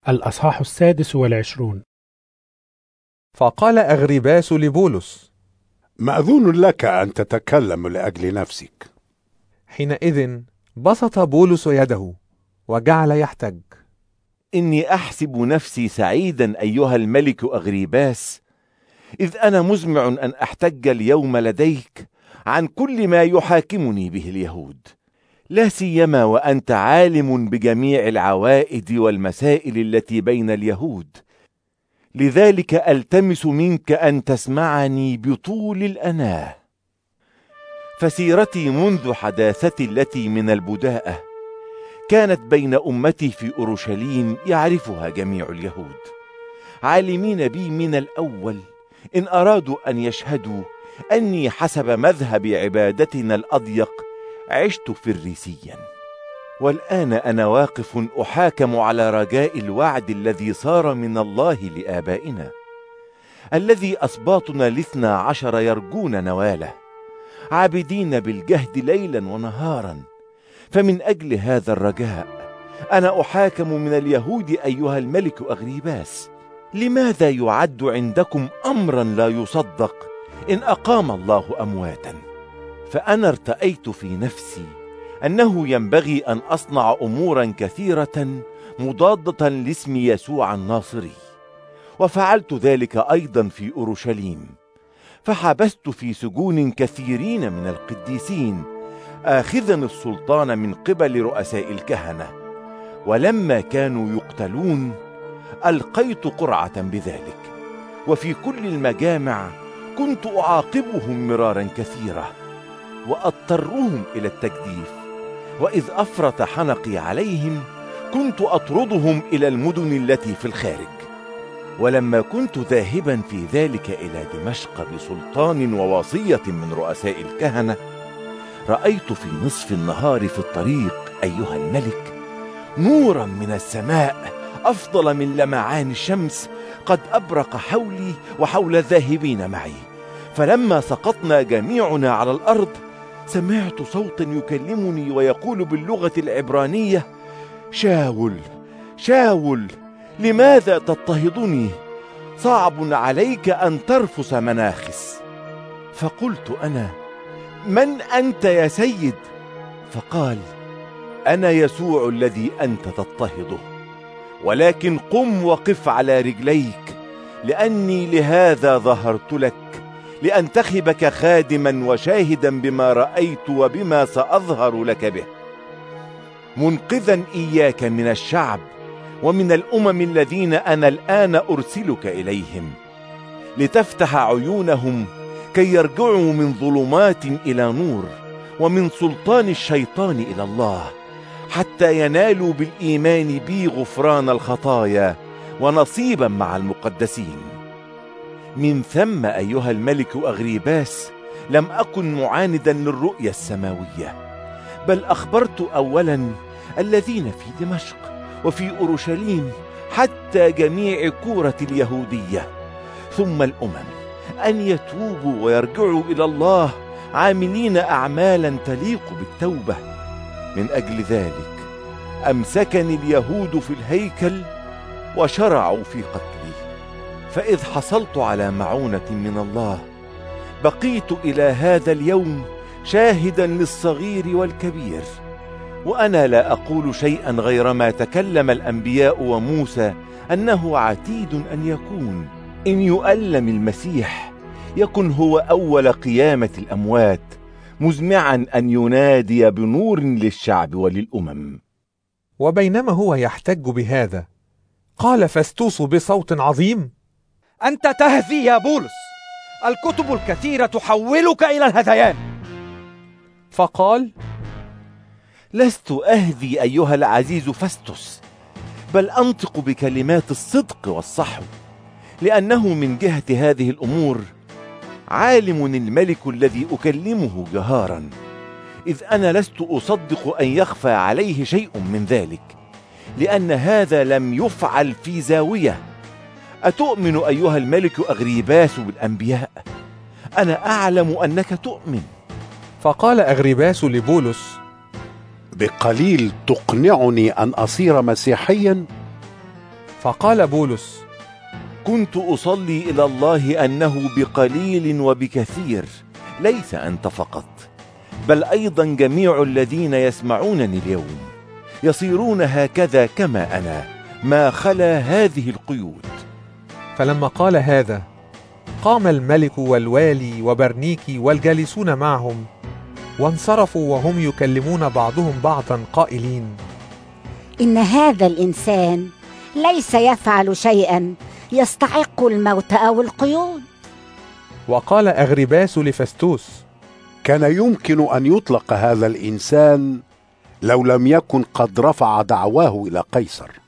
الأصحاح 26. فقال أغرباس لبولس: مأذون لك أن تتكلم لأجل نفسك. حينئذ بسط بولس يده وجعل يحتج: إني أحسب نفسي سعيدا أيها الملك أغريباس، إذ أنا مزمع أن أحتج اليوم لديك عن كل ما يحاكمني به اليهود، لا سيما وأنت عالم بجميع العوائد والمسائل التي بين اليهود. لذلك ألتمس منك أن تسمعني بطول الأناة. فسيرتي منذ حداثتي التي من البداءة كانت بين أمتي في أورشليم يعرفها جميع اليهود، عالمين بي من الأول إن أرادوا أن يشهدوا أني حسب مذهب عبادتنا الأضيق عشت فريسيا. والآن أنا واقف أحاكم على رجاء الوعد الذي صار من الله لآبائنا، الذي أسباطنا 12 يرجون نواله، عابدين بالجهد ليلا ونهارا. فمن أجل هذا الرجاء أنا أحاكم من اليهود أيها الملك أغريباس. لماذا يعد عندكم أمرا لا يصدق إن أقام الله أمواتا؟ فأنا ارتأيت في نفسي أنه ينبغي أن أصنع أمورا كثيرة مضادة لاسم يسوع الناصري، وفعلت ذلك أيضا في أورشليم، فحبست في سجون كثيرين من القديسين آخذا السلطان من قبل رؤساء الكهنة، ولما كانوا يقتلون ألقيت قرعة بذلك. وفي كل المجامع كنت أعاقبهم مرارا كثيرة وأضطرهم إلى التجديف، وإذ أفرط حنقي عليهم كنت أطردهم إلى المدن التي في الخارج. ولما كنت ذاهبا في ذلك إلى دمشق بسلطان ووصية من رؤساء الكهنة، رأيت في نصف النهار في الطريق أيها الملك نورا من السماء أفضل من لمعان الشمس قد أبرق حولي وحول الذاهبين معي. فلما سقطنا جميعنا على الأرض سمعت صوتا يكلمني ويقول باللغة العبرانية: شاول شاول، لماذا تضطهدني؟ صعب عليك أن ترفس مناخس. فقلت أنا: من أنت يا سيد؟ فقال: أنا يسوع الذي أنت تضطهده، ولكن قم وقف على رجليك، لأني لهذا ظهرت لك، لأنتخبك خادما وشاهدا بما رأيت وبما سأظهر لك به، منقذا إياك من الشعب ومن الأمم الذين أنا الآن أرسلك إليهم، لتفتح عيونهم كي يرجعوا من ظلمات إلى نور ومن سلطان الشيطان إلى الله، حتى ينالوا بالإيمان بي غفران الخطايا ونصيبا مع المقدسين. من ثم أيها الملك أغريباس لم أكن معاندا للرؤيا السماوية، بل أخبرت أولا الذين في دمشق وفي أورشليم حتى جميع كورة اليهودية ثم الأمم أن يتوبوا ويرجعوا إلى الله عاملين أعمالا تليق بالتوبة. من أجل ذلك أمسكني اليهود في الهيكل وشرعوا في قتلي، فإذ حصلت على معونة من الله بقيت إلى هذا اليوم شاهدا للصغير والكبير. وأنا لا أقول شيئا غير ما تكلم الأنبياء وموسى أنه عتيد أن يكون إن يؤلم المسيح يكن هو أول قيامة الأموات، مزمعا أن ينادي بنور للشعب وللأمم. وبينما هو يحتج بهذا قال فستوس بصوت عظيم: أنت تهذي يا بولس، الكتب الكثيرة تحولك إلى الهذيان. فقال: لست أهذي أيها العزيز فستوس، بل أنطق بكلمات الصدق والصحو، لأنه من جهة هذه الأمور عالم الملك الذي أكلمه جهارا، إذ أنا لست أصدق أن يخفى عليه شيء من ذلك، لأن هذا لم يفعل في زاوية. أتؤمن أيها الملك أغريباس بالأنبياء؟ أنا أعلم أنك تؤمن. فقال أغريباس لبولس: بقليل تقنعني أن أصير مسيحيا؟ فقال بولس: كنت أصلي إلى الله أنه بقليل وبكثير، ليس أنت فقط، بل أيضا جميع الذين يسمعونني اليوم يصيرون هكذا كما أنا، ما خلا هذه القيود. فلما قال هذا قام الملك والوالي وبرنيكي والجالسون معهم، وانصرفوا وهم يكلمون بعضهم بعضا قائلين: إن هذا الإنسان ليس يفعل شيئا يستحق الموت أو القيود. وقال أغرباس لفستوس: كان يمكن أن يطلق هذا الإنسان لو لم يكن قد رفع دعواه إلى قيصر.